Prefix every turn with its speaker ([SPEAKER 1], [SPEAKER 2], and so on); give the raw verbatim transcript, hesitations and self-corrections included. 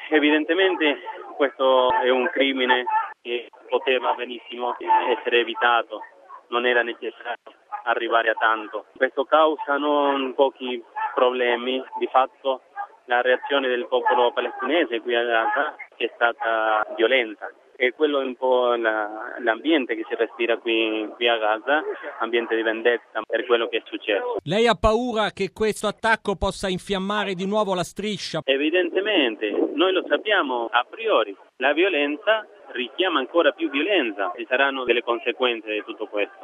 [SPEAKER 1] Evidentemente questo è un crimine che poteva benissimo essere evitato, non era necessario arrivare a tanto. Questo causa non pochi problemi, di fatto la reazione del popolo palestinese qui a Gaza è stata violenta. E quello è un po' la, l'ambiente che si respira qui, qui a Gaza, ambiente di vendetta per quello che è successo.
[SPEAKER 2] Lei ha paura che questo attacco possa infiammare di nuovo la striscia?
[SPEAKER 1] Evidentemente, noi lo sappiamo a priori, la violenza richiama ancora più violenza, ci saranno delle conseguenze di tutto questo.